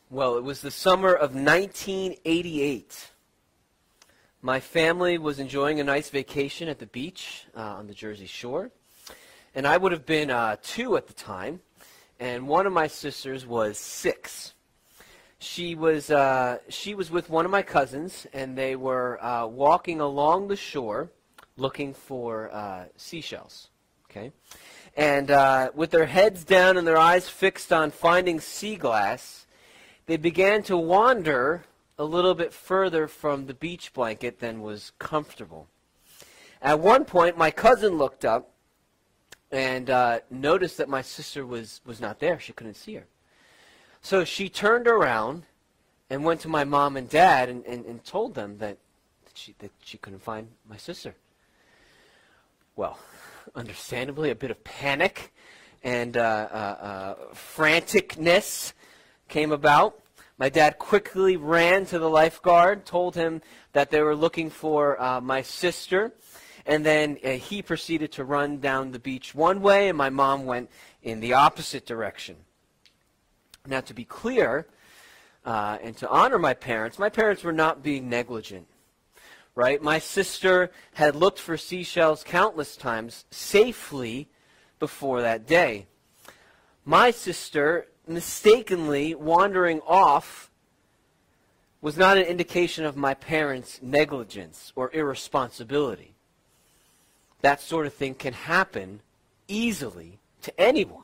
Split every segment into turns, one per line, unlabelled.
Well, it was the summer of 1988. My family was enjoying a nice vacation at the beach on the Jersey Shore. And I would have been 2 at the time. And one of my sisters was 6. She was with one of my cousins, and they were walking along the shore looking for seashells. Okay? And with their heads down and their eyes fixed on finding sea glass, they began to wander a little bit further from the beach blanket than was comfortable. At one point, my cousin looked up and noticed that my sister was not there. She couldn't see her. So she turned around and went to my mom and dad and told them that she couldn't find my sister. Well, understandably, a bit of panic and franticness came about. My dad quickly ran to the lifeguard, told him that they were looking for my sister, and then he proceeded to run down the beach one way, and my mom went in the opposite direction. Now, to be clear, and to honor my parents were not being negligent, right? My sister had looked for seashells countless times safely before that day. My sister mistakenly wandering off was not an indication of my parents' negligence or irresponsibility. That sort of thing can happen easily to anyone.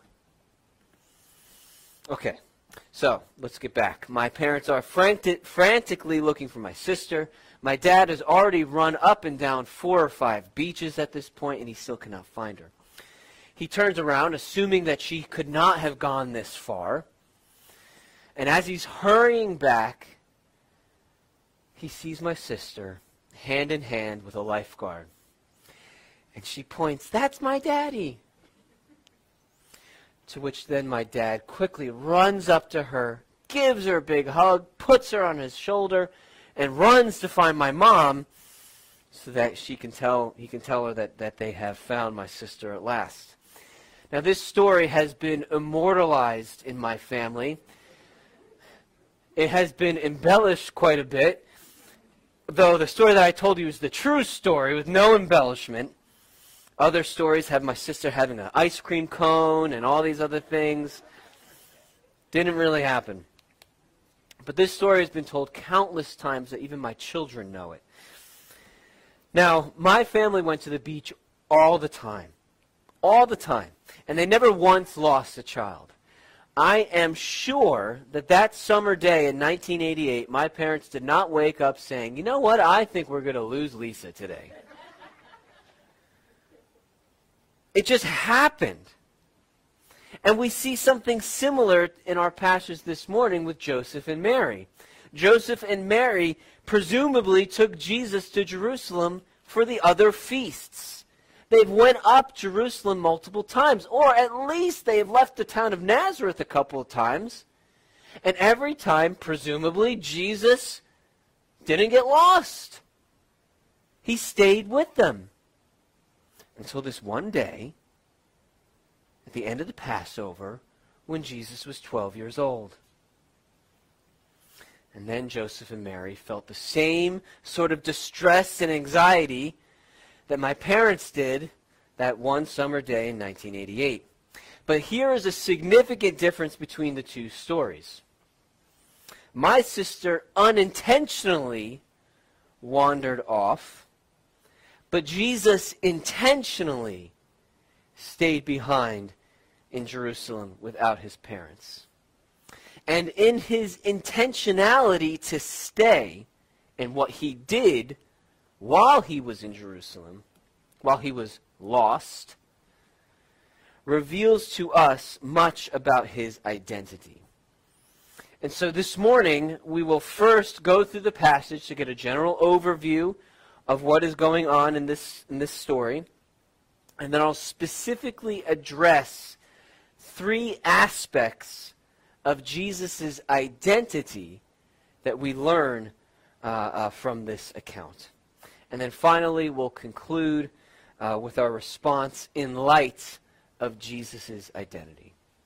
Okay, so let's get back. My parents are frantically looking for my sister. My dad has already run up and down 4 or 5 beaches at this point, and he still cannot find her. He turns around, assuming that she could not have gone this far. And as he's hurrying back, he sees my sister hand in hand with a lifeguard. And she points, "That's my daddy." To which then my dad quickly runs up to her, gives her a big hug, puts her on his shoulder, and runs to find my mom so that he can tell her that they have found my sister at last. Now, this story has been immortalized in my family. It has been embellished quite a bit, though the story that I told you is the true story with no embellishment. Other stories have my sister having an ice cream cone and all these other things. Didn't really happen. But this story has been told countless times that even my children know it. Now, my family went to the beach all the time. All the time. And they never once lost a child. I am sure that summer day in 1988, my parents did not wake up saying, "You know what, I think we're going to lose Lisa today." It just happened. And we see something similar in our passage this morning with Joseph and Mary. Joseph and Mary presumably took Jesus to Jerusalem for the other feasts. They've went up Jerusalem multiple times, or at least they have left the town of Nazareth a couple of times. And every time, presumably, Jesus didn't get lost. He stayed with them. Until this one day, at the end of the Passover, when Jesus was 12 years old. And then Joseph and Mary felt the same sort of distress and anxiety that my parents did that one summer day in 1988. But here is a significant difference between the two stories. My sister unintentionally wandered off, but Jesus intentionally stayed behind in Jerusalem without his parents. And in his intentionality to stay, and what he did while he was in Jerusalem, while he was lost, reveals to us much about his identity. And so this morning, we will first go through the passage to get a general overview of what is going on in this story. And then I'll specifically address 3 aspects of Jesus' identity that we learn from this account. And then finally, we'll conclude with our response in light of Jesus' identity.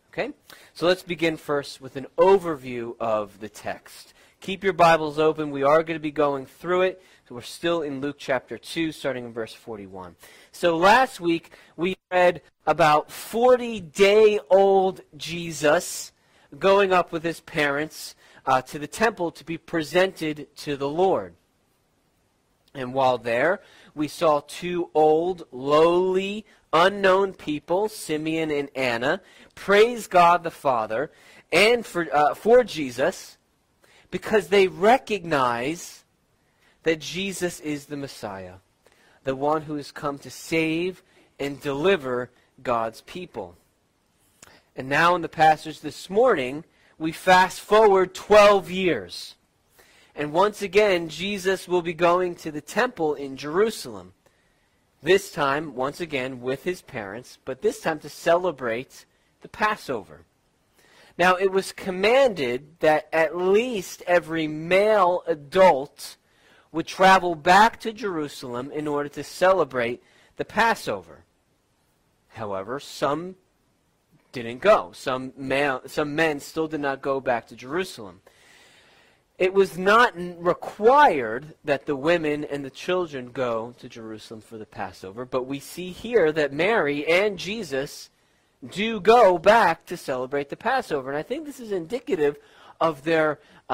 Okay? So let's begin first with an overview of the text. Keep your Bibles open. We are going to be going through it. So we're still in Luke chapter 2, starting in verse 41. So last week, we read about 40-day-old Jesus going up with his parents to the temple to be presented to the Lord. And while there, we saw two old, lowly, unknown people, Simeon and Anna, praise God the Father and for Jesus because they recognize that Jesus is the Messiah, the one who has come to save and deliver God's people. And now in the passage this morning, we fast forward 12 years. And once again, Jesus will be going to the temple in Jerusalem. This time, once again, with his parents, but this time to celebrate the Passover. Now, it was commanded that at least every male adult would travel back to Jerusalem in order to celebrate the Passover. However, some didn't go. Some men still did not go back to Jerusalem. It was not required that the women and the children go to Jerusalem for the Passover, but we see here that Mary and Jesus do go back to celebrate the Passover. And I think this is indicative of their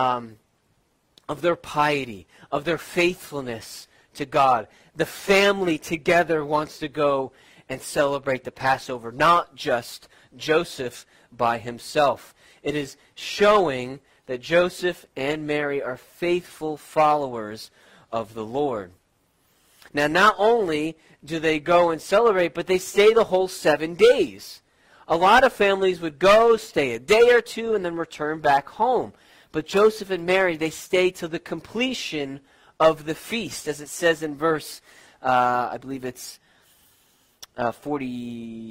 piety, of their faithfulness to God. The family together wants to go and celebrate the Passover, not just Joseph by himself. It is showing that Joseph and Mary are faithful followers of the Lord. Now, not only do they go and celebrate, but they stay the whole 7 days. A lot of families would go, stay a day or two, and then return back home. But Joseph and Mary, they stay till the completion of the feast, as it says in verse, I believe it's 43,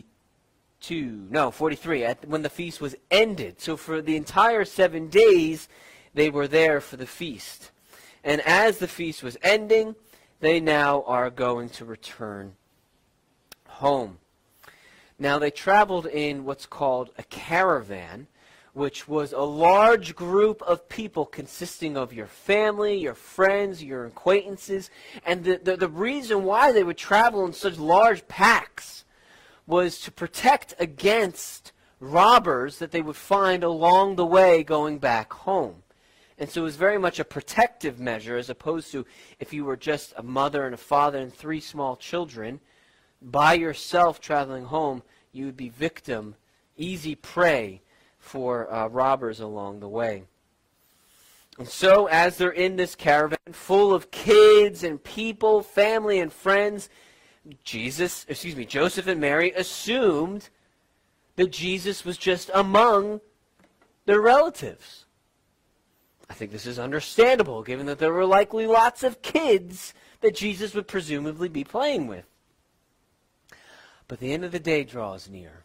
when the feast was ended. So for the entire 7 days, they were there for the feast. And as the feast was ending, they now are going to return home. Now, they traveled in what's called a caravan, which was a large group of people consisting of your family, your friends, your acquaintances. And the reason why they would travel in such large packs was to protect against robbers that they would find along the way going back home. And so it was very much a protective measure, as opposed to if you were just a mother and a father and 3 small children, by yourself traveling home, you would be victim, easy prey for robbers along the way. And so as they're in this caravan full of kids and people, family and friends, Joseph and Mary assumed that Jesus was just among their relatives. I think this is understandable, given that there were likely lots of kids that Jesus would presumably be playing with. But the end of the day draws near.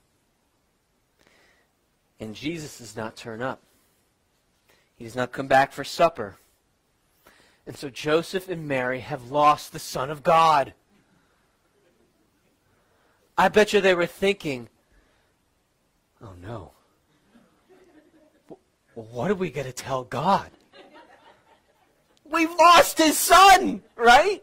And Jesus does not turn up. He does not come back for supper. And so Joseph and Mary have lost the Son of God. I bet you they were thinking, oh no. What are we going to tell God? We've lost his son, right?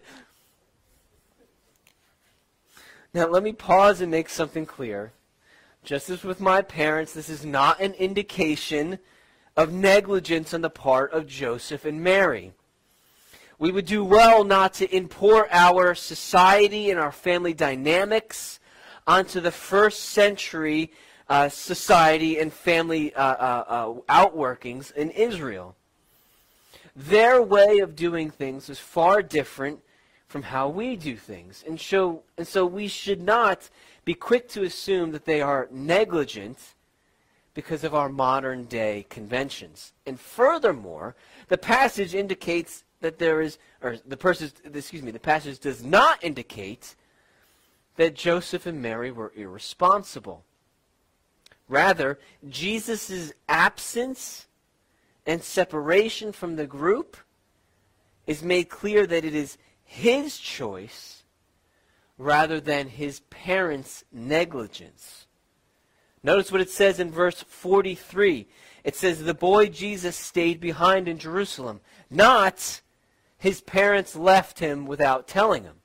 Now let me pause and make something clear. Just as with my parents, this is not an indication of negligence on the part of Joseph and Mary. We would do well not to import our society and our family dynamics onto the first century society and family outworkings in Israel. Their way of doing things is far different from how we do things. And so we should not be quick to assume that they are negligent because of our modern day conventions. And furthermore, the passage indicates that the passage does not indicate that Joseph and Mary were irresponsible. Rather, Jesus' absence and separation from the group is made clear that it is his choice rather than his parents' negligence Notice what it says in verse 43. It says, the boy Jesus stayed behind in Jerusalem, not his parents left him without telling him.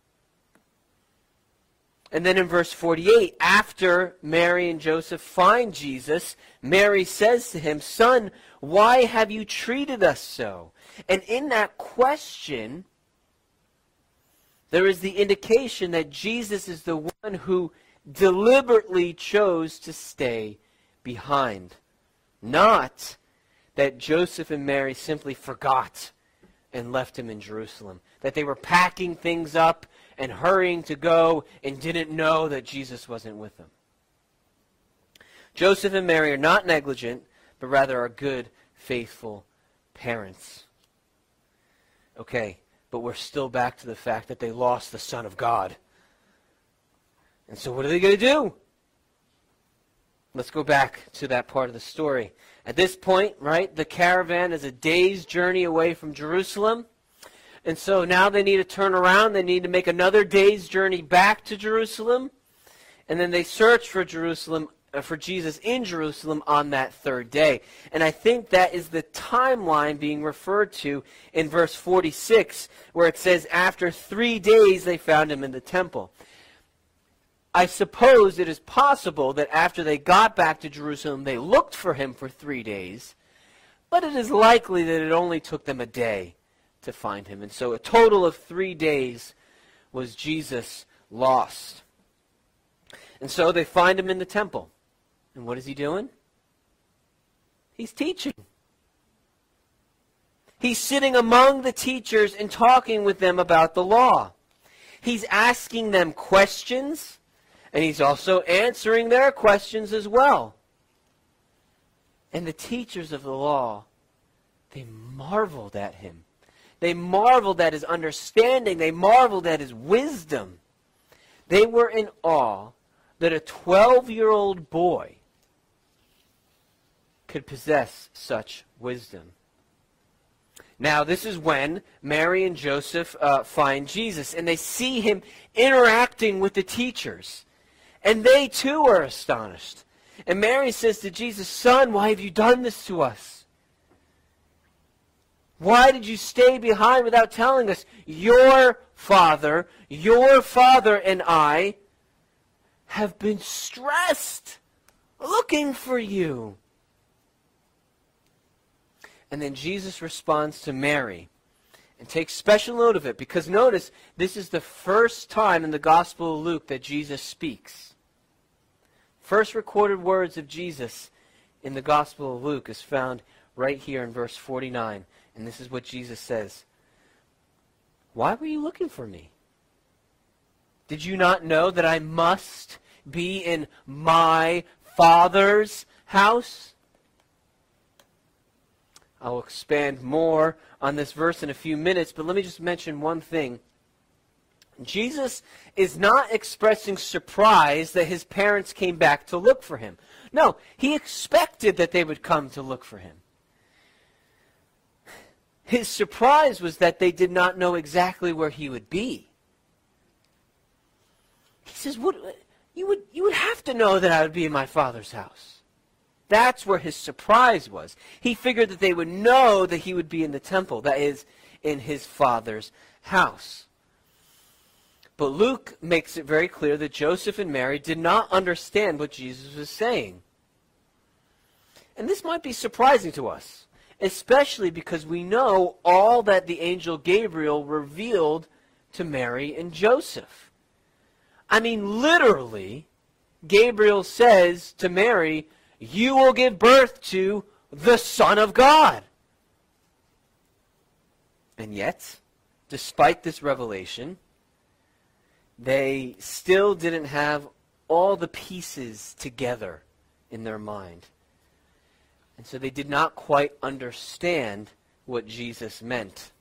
And then in verse 48, after Mary and Joseph find Jesus, Mary says to him, son, why have you treated us so? And in that question, there is the indication that Jesus is the one who deliberately chose to stay behind. Not that Joseph and Mary simply forgot and left him in Jerusalem. That they were packing things up and hurrying to go and didn't know that Jesus wasn't with them. Joseph and Mary are not negligent, but rather are good, faithful parents. Okay, but we're still back to the fact that they lost the Son of God. And so what are they going to do? Let's go back to that part of the story. At this point, right, the caravan is a day's journey away from Jerusalem. And so now they need to turn around. They need to make another day's journey back to Jerusalem. And then they search for Jesus in Jerusalem on that third day. And I think that is the timeline being referred to in verse 46, where it says, after 3 days they found him in the temple. I suppose it is possible that after they got back to Jerusalem, they looked for him for 3 days, but it is likely that it only took them a day to find him. And so a total of 3 days was Jesus lost. And so they find him in the temple. And what is he doing? He's teaching. He's sitting among the teachers and talking with them about the law. He's asking them questions. And he's also answering their questions as well. And the teachers of the law, they marveled at him. They marveled at his understanding. They marveled at his wisdom. They were in awe that a 12-year-old boy could possess such wisdom. Now, this is when Mary and Joseph find Jesus, and they see him interacting with the teachers. And they too are astonished. And Mary says to Jesus, son, why have you done this to us? Why did you stay behind without telling us? Your father and I have been stressed looking for you. And then Jesus responds to Mary. And take special note of it, because notice, this is the first time in the Gospel of Luke that Jesus speaks. First recorded words of Jesus in the Gospel of Luke is found right here in verse 49. And this is what Jesus says. Why were you looking for me? Did you not know that I must be in my Father's house? I'll expand more on this verse in a few minutes, but let me just mention one thing. Jesus is not expressing surprise that his parents came back to look for him. No, he expected that they would come to look for him. His surprise was that they did not know exactly where he would be. He says, you would have to know that I would be in my Father's house. That's where his surprise was. He figured that they would know that he would be in the temple, that is, in his Father's house. But Luke makes it very clear that Joseph and Mary did not understand what Jesus was saying. And this might be surprising to us, especially because we know all that the angel Gabriel revealed to Mary and Joseph. I mean, literally, Gabriel says to Mary, you will give birth to the Son of God. And yet, despite this revelation, they still didn't have all the pieces together in their mind. And so they did not quite understand what Jesus meant.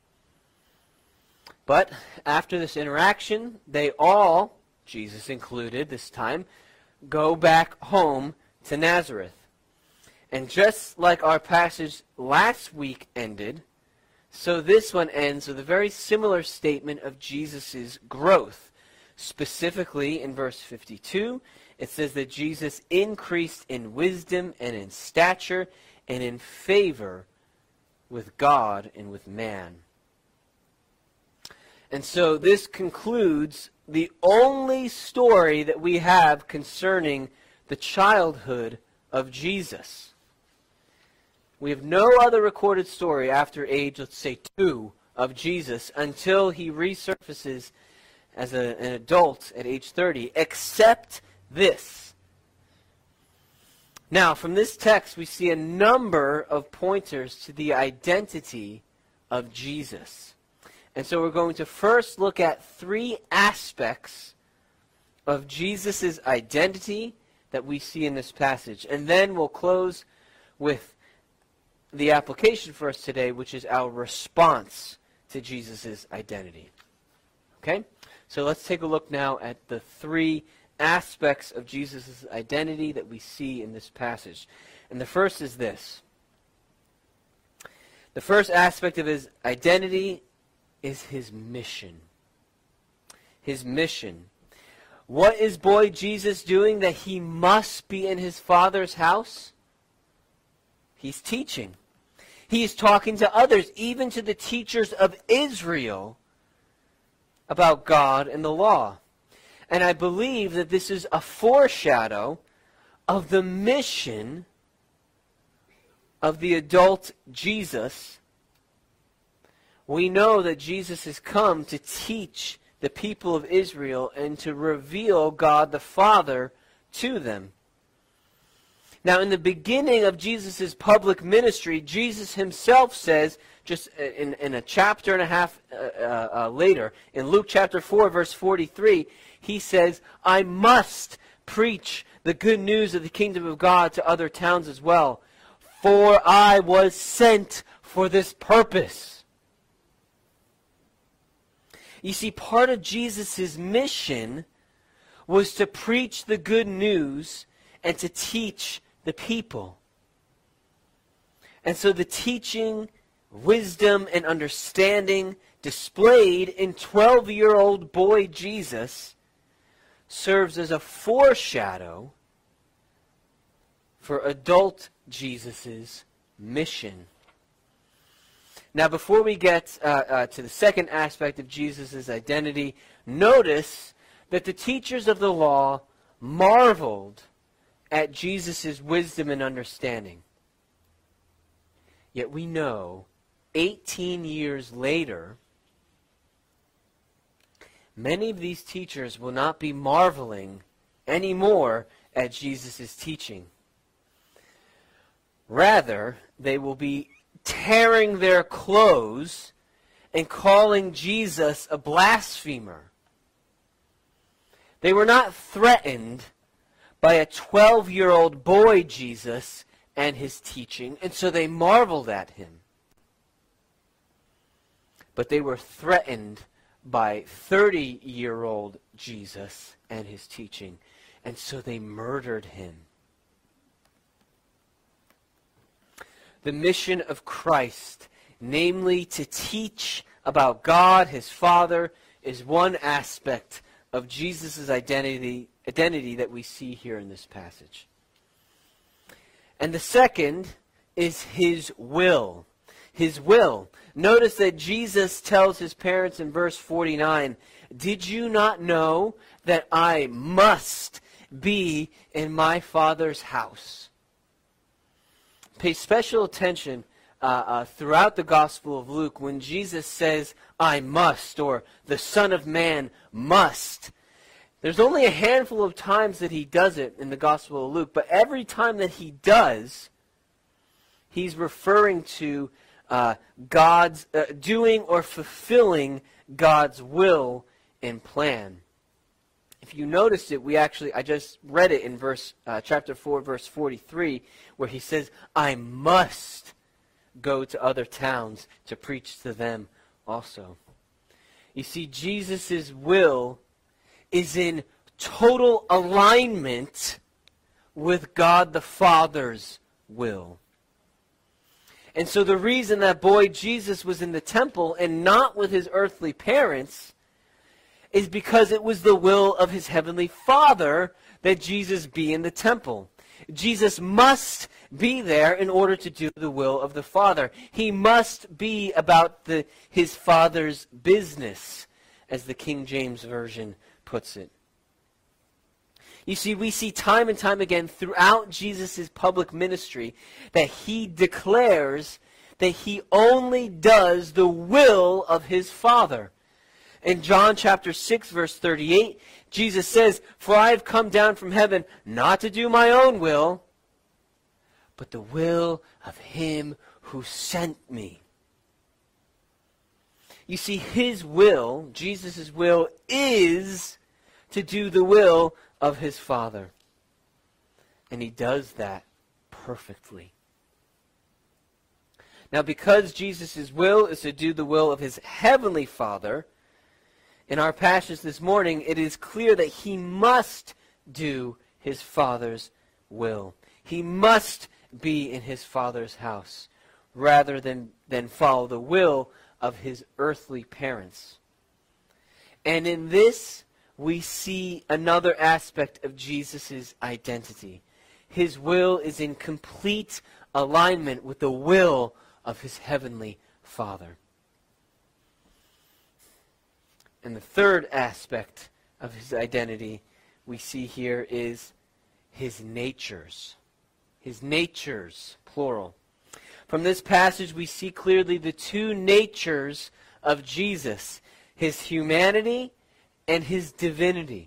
But after this interaction, they all, Jesus included this time, go back home to Nazareth. And just like our passage last week ended, so this one ends with a very similar statement of Jesus' growth, specifically in verse 52 it says that Jesus increased in wisdom and in stature and in favor with God and with man. And so this concludes the only story that we have concerning the childhood of Jesus. We have no other recorded story after age, let's say, 2 of Jesus until he resurfaces as an adult at age 30, except this. Now, from this text, we see a number of pointers to the identity of Jesus. And so we're going to first look at 3 aspects of Jesus' identity that we see in this passage. And then we'll close with the application for us today, which is our response to Jesus' identity. Okay? So let's take a look now at the 3 aspects of Jesus' identity that we see in this passage. And the first is this. The first aspect of his identity is his mission. His mission. What is boy Jesus doing that he must be in his Father's house? He's teaching. He's talking to others, even to the teachers of Israel, about God and the law. And I believe that this is a foreshadow of the mission of the adult Jesus. We know that Jesus has come to teach the people of Israel and to reveal God the Father to them. Now, in the beginning of Jesus' public ministry, Jesus himself says, just in a chapter and a half later, in Luke chapter 4, verse 43, he says, I must preach the good news of the kingdom of God to other towns as well, for I was sent for this purpose. You see, part of Jesus' mission was to preach the good news and to teach the people. And so the teaching, wisdom, and understanding displayed in 12-year-old boy Jesus serves as a foreshadow for adult Jesus' mission. Now, before we get to the second aspect of Jesus' identity, notice that the teachers of the law marveled at Jesus' wisdom and understanding. Yet we know, 18 years later, many of these teachers will not be marveling anymore at Jesus' teaching. Rather, they will be tearing their clothes and calling Jesus a blasphemer. They were not threatened by a 12-year-old boy Jesus and his teaching, and so they marveled at him. But they were threatened by 30-year-old Jesus and his teaching, and so they murdered him. The mission of Christ, namely to teach about God, his Father, is one aspect of Jesus' identity that we see here in this passage. And the second is his will. His will. Notice that Jesus tells his parents in verse 49, did you not know that I must be in my Father's house? Pay special attention throughout the Gospel of Luke when Jesus says, I must, or the Son of Man must. There's only a handful of times that he does it in the Gospel of Luke, but every time that he does, he's referring to God's doing or fulfilling God's will and plan. If you notice it, I just read it in chapter 4, verse 43, where he says, I must go to other towns to preach to them also. You see, Jesus' will is in total alignment with God the Father's will. And so the reason that boy Jesus was in the temple and not with his earthly parents is because it was the will of his heavenly Father that Jesus be in the temple. Jesus must be there in order to do the will of the Father. He must be about his Father's business, as the King James Version puts it. You see, we see time and time again throughout Jesus' public ministry that he declares that he only does the will of his Father. In John chapter 6, verse 38, Jesus says, "For I have come down from heaven not to do my own will, but the will of him who sent me." You see, his will, Jesus' will, is to do the will of his Father. And he does that perfectly. Now, because Jesus' will is to do the will of his heavenly Father, in our passage this morning, it is clear that he must do his Father's will. He must be in his Father's house rather than follow the will of his earthly parents. And in this, we see another aspect of Jesus' identity. His will is in complete alignment with the will of his heavenly Father. And the third aspect of his identity we see here is his natures. His natures, plural. From this passage we see clearly the two natures of Jesus, his humanity and his divinity.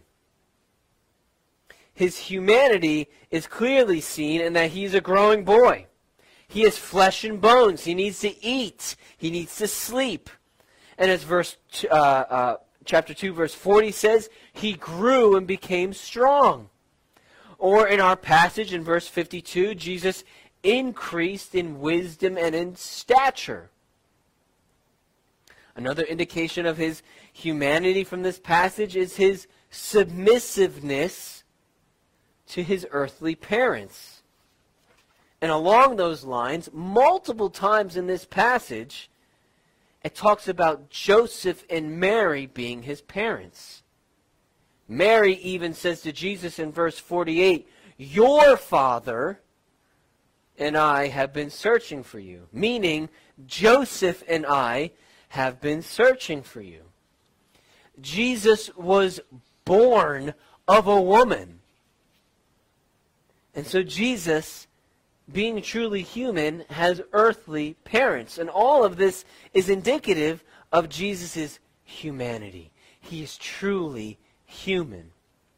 His humanity is clearly seen in that he's a growing boy. He is flesh and bones. He needs to eat. He needs to sleep. And as chapter 2, verse 40 says, he grew and became strong. Or in our passage in verse 52, Jesus increased in wisdom and in stature. Another indication of his humanity from this passage is his submissiveness to his earthly parents. And along those lines, multiple times in this passage, it talks about Joseph and Mary being his parents. Mary even says to Jesus in verse 48, "Your father and I have been searching for you." Meaning, Joseph and I have been searching for you. Jesus was born of a woman. And so Jesus, being truly human, has earthly parents. And all of this is indicative of Jesus' humanity. He is truly human.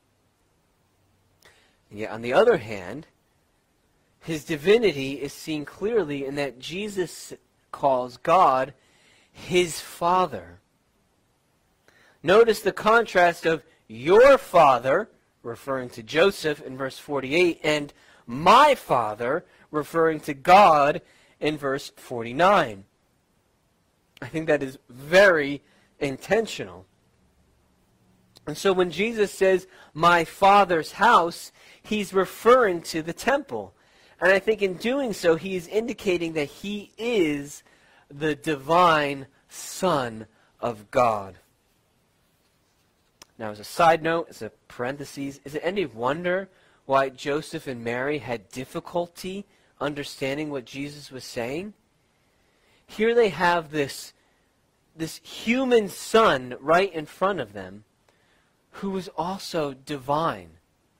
And yet, on the other hand, his divinity is seen clearly in that Jesus calls God his Father. Notice the contrast of your father, referring to Joseph in verse 48, and my Father, referring to God in verse 49. I think that is very intentional. And so when Jesus says, "my Father's house," he's referring to the temple. And I think in doing so, he is indicating that he is the divine Son of God. Now, as a side note, as a parenthesis, is it any wonder why Joseph and Mary had difficulty understanding what Jesus was saying? Here they have this human son right in front of them who is also divine.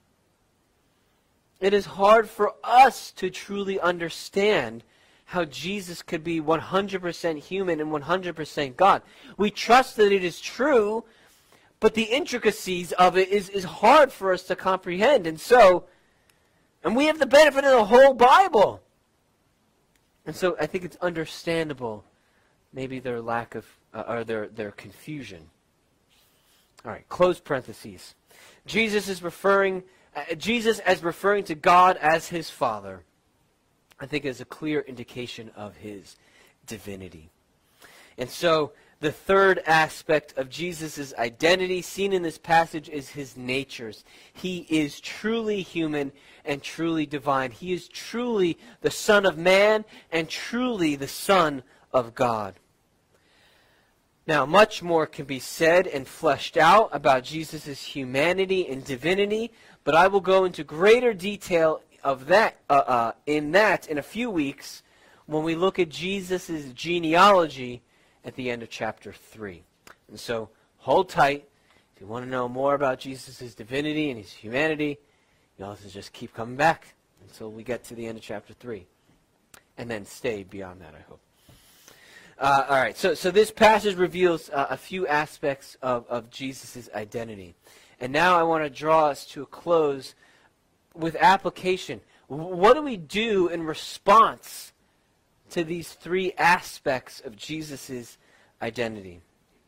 It is hard for us to truly understand how Jesus could be 100% human and 100% God. We trust that it is true, but the intricacies of it is hard for us to comprehend. And we have the benefit of the whole Bible. And so I think it's understandable, maybe their lack of, or their confusion. All right, close parentheses. Jesus as referring to God as his Father, I think is a clear indication of his divinity. And so the third aspect of Jesus' identity seen in this passage is his natures. He is truly human and truly divine. He is truly the Son of Man and truly the Son of God. Now, much more can be said and fleshed out about Jesus' humanity and divinity, But I will go into greater detail of that in a few weeks when we look at Jesus' genealogy at the end of chapter 3. And so hold tight. If you want to know more about Jesus' divinity and his humanity, you also just keep coming back until we get to the end of chapter 3. And then stay beyond that, I hope. All right, so this passage reveals a few aspects of Jesus' identity. And now I want to draw us to a close with application. What do we do in response to these three aspects of Jesus' identity?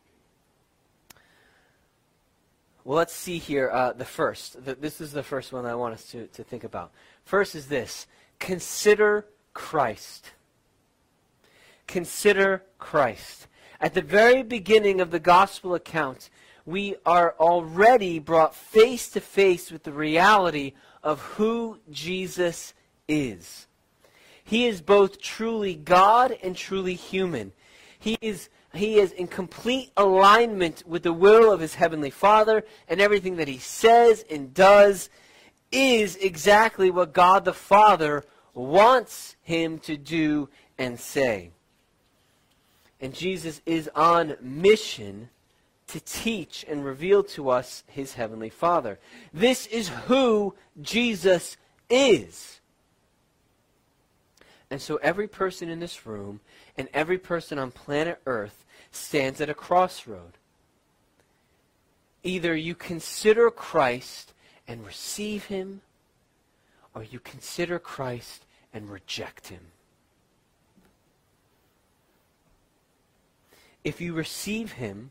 Well, let's see here the first. This is the first one I want us to think about. First is this: consider Christ. Consider Christ. At the very beginning of the gospel account, we are already brought face to face with the reality of who Jesus is. He is both truly God and truly human. He is in complete alignment with the will of his heavenly Father, and everything that he says and does is exactly what God the Father wants him to do and say. And Jesus is on mission to teach and reveal to us his heavenly Father. This is who Jesus is. And so every person in this room and every person on planet Earth stands at a crossroad. Either you consider Christ and receive him, or you consider Christ and reject him. If you receive him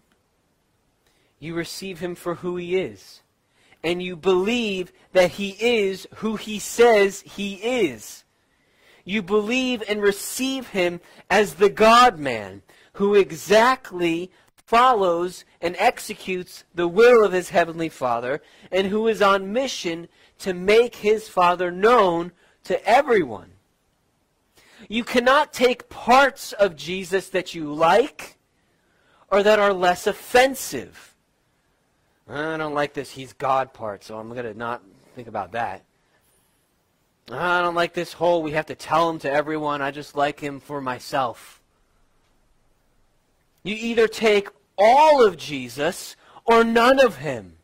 for who he is. And you believe that he is who he says he is. You believe and receive him as the God-man who exactly follows and executes the will of his heavenly Father, and who is on mission to make his Father known to everyone. You cannot take parts of Jesus that you like or that are less offensive. I don't like this he's God part, so I'm going to not think about that. I don't like this whole we have to tell him to everyone, I just like him for myself. You either take all of Jesus or none of him.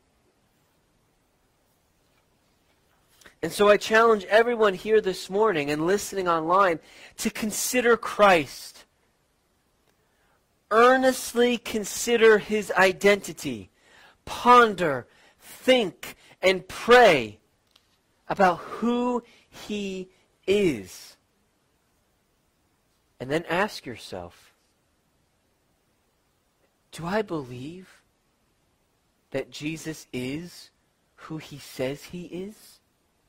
And so I challenge everyone here this morning and listening online to consider Christ. Earnestly consider his identity. Ponder, think, and pray about who he is. And then ask yourself, do I believe that Jesus is who he says he is?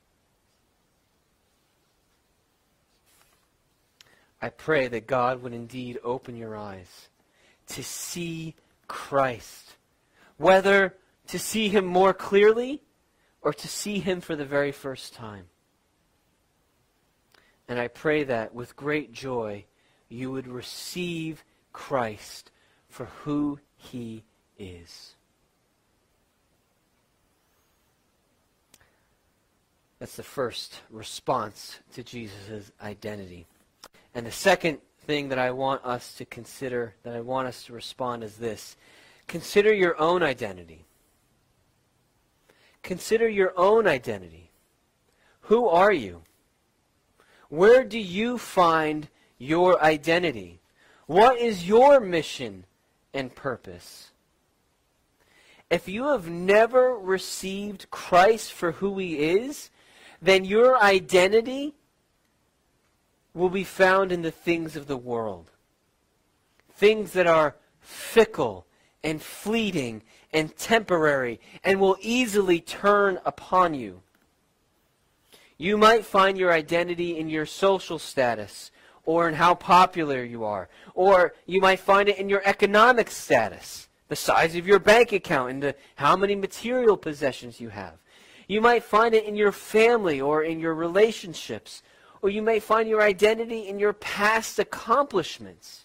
I pray that God would indeed open your eyes to see Christ, whether to see him more clearly or to see him for the very first time. And I pray that with great joy you would receive Christ for who he is. That's the first response to Jesus' identity. And the second thing that I want us to consider, that I want us to respond is this. Consider your own identity. Consider your own identity. Who are you? Where do you find your identity? What is your mission and purpose? If you have never received Christ for who he is, then your identity will be found in the things of the world. Things that are fickle and fleeting and temporary and will easily turn upon you. You might find your identity in your social status or in how popular you are. Or you might find it in your economic status, the size of your bank account and how many material possessions you have. You might find it in your family or in your relationships. Or you may find your identity in your past accomplishments.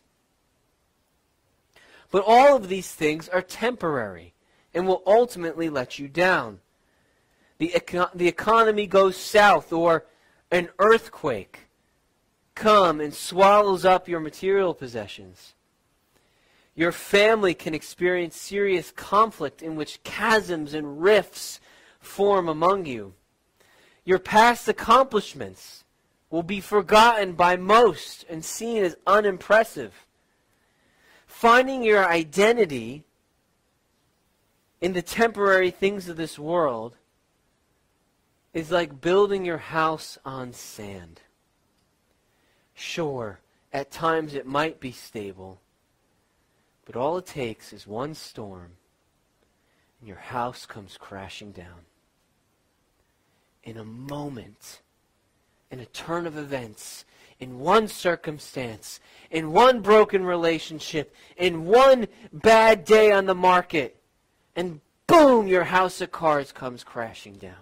But all of these things are temporary and will ultimately let you down. the economy goes south, or an earthquake comes and swallows up your material possessions. Your family can experience serious conflict in which chasms and rifts form among you. Your past accomplishments will be forgotten by most and seen as unimpressive. Finding your identity in the temporary things of this world is like building your house on sand. Sure, at times it might be stable, but all it takes is one storm, and your house comes crashing down. In a moment, in a turn of events, in one circumstance, in one broken relationship, in one bad day on the market, and boom, your house of cards comes crashing down.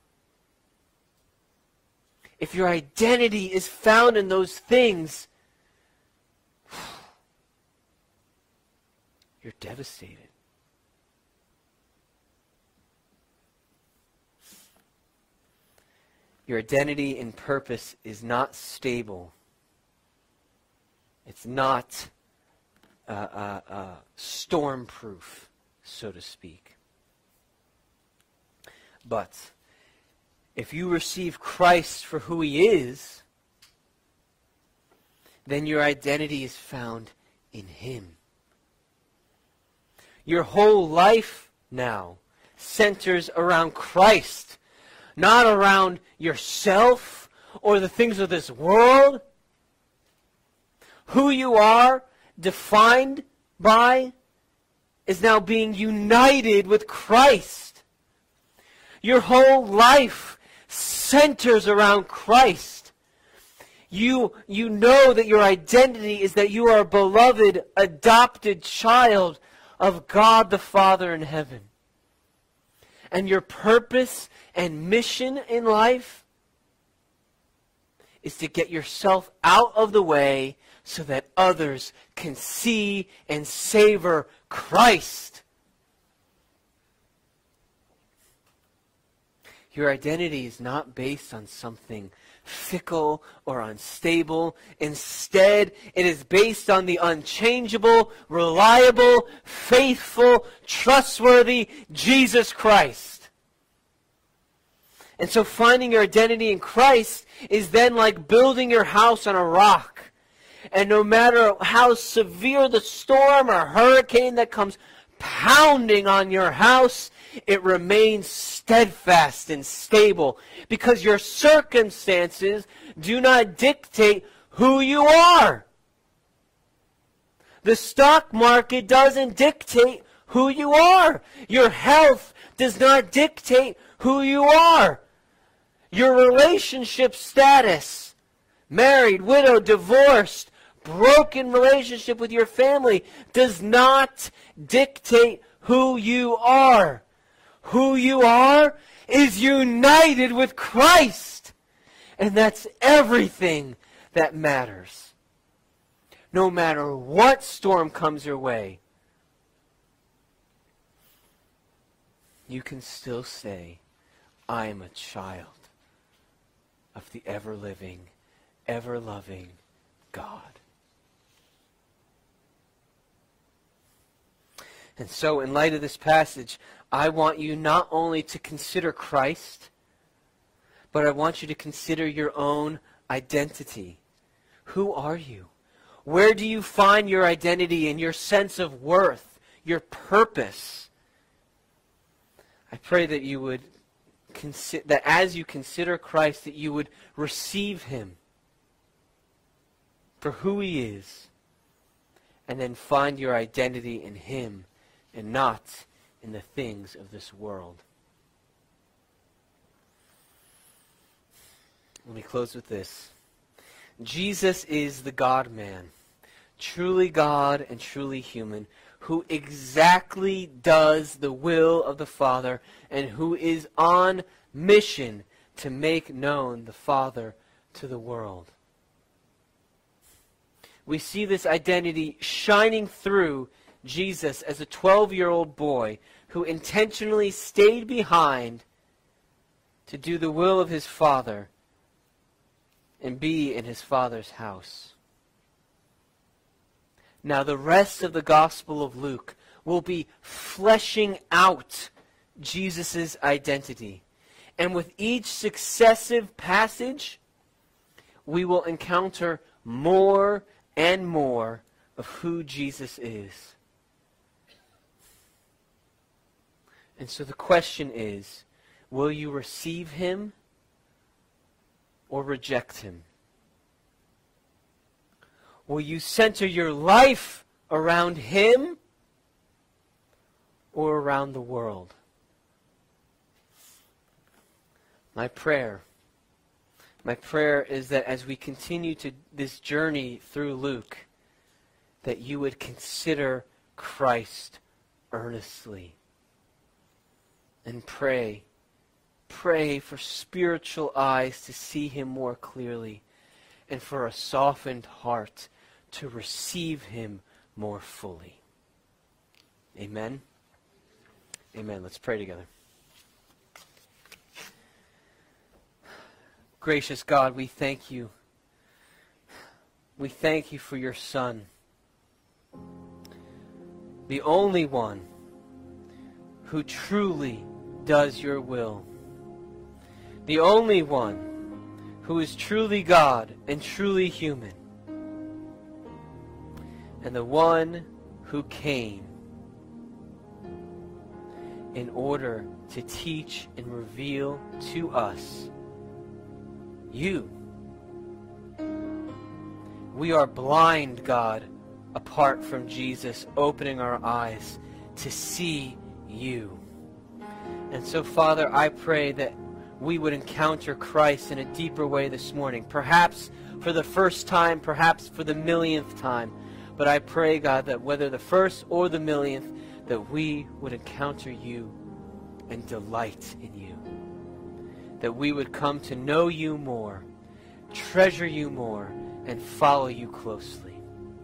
If your identity is found in those things, you're devastated. Your identity and purpose is not stable. It's not storm-proof, so to speak. But if you receive Christ for who He is, then your identity is found in Him. Your whole life now centers around Christ, not around yourself or the things of this world. Who you are defined by is now being united with Christ. Your whole life centers around Christ. You know that your identity is that you are a beloved, adopted child of God the Father in heaven. And your purpose and mission in life is to get yourself out of the way so that others can see and savor Christ. Your identity is not based on something fickle or unstable. Instead, it is based on the unchangeable, reliable, faithful, trustworthy Jesus Christ. And so finding your identity in Christ is then like building your house on a rock. And no matter how severe the storm or hurricane that comes pounding on your house, it remains steadfast and stable because your circumstances do not dictate who you are. The stock market doesn't dictate who you are. Your health does not dictate who you are. Your relationship status, married, widowed, divorced, broken relationship with your family, does not dictate who you are. Who you are is united with Christ. And that's everything that matters. No matter what storm comes your way, you can still say, I am a child of the ever-living, ever-loving God. And so, in light of this passage, I want you not only to consider Christ, but I want you to consider your own identity. Who are you? Where do you find your identity and your sense of worth, your purpose? I pray that you would that as you consider Christ, that you would receive Him for who He is, and then find your identity in Him and not in the things of this world. Let me close with this. Jesus is the God-man, truly God and truly human, who exactly does the will of the Father and who is on mission to make known the Father to the world. We see this identity shining through Jesus as a 12-year-old boy who intentionally stayed behind to do the will of his Father and be in his Father's house. Now the rest of the Gospel of Luke will be fleshing out Jesus' identity. And with each successive passage, we will encounter more and more of who Jesus is. And so the question is, will you receive him or reject him? Will you center your life around him or around the world? My prayer is that as we continue to this journey through Luke, that you would consider Christ earnestly and pray for spiritual eyes to see him more clearly and for a softened heart to receive him more fully. Amen? Amen. Let's pray together. Gracious God, we thank you. We thank you for your Son, the only one who truly does your will. The only one who is truly God and truly human. And the one who came in order to teach and reveal to us you. We are blind, God, apart from Jesus opening our eyes to see you. And so, Father, I pray that we would encounter Christ in a deeper way this morning. Perhaps for the first time, perhaps for the millionth time. But I pray, God, that whether the first or the millionth, that we would encounter you and delight in you. That we would come to know you more, treasure you more, and follow you closely.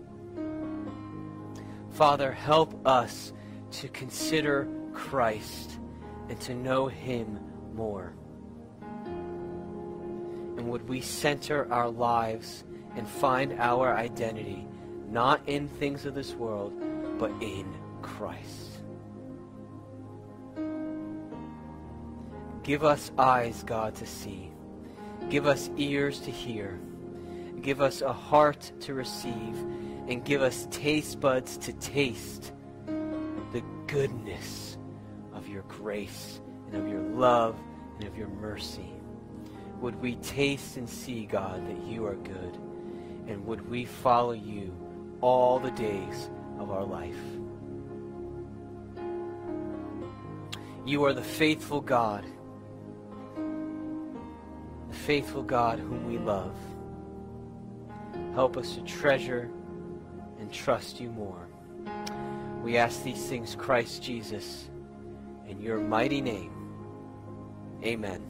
Father, help us to consider Christ and to know him more. And would we center our lives and find our identity not in things of this world, but in Christ. Give us eyes, God, to see. Give us ears to hear. Give us a heart to receive. And give us taste buds to taste the goodness of your grace and of your love and of your mercy. Would we taste and see, God, that you are good? And would we follow you all the days of our life? You are the faithful God whom we love. Help us to treasure and trust you more. We ask these things, Christ Jesus, in your mighty name. Amen.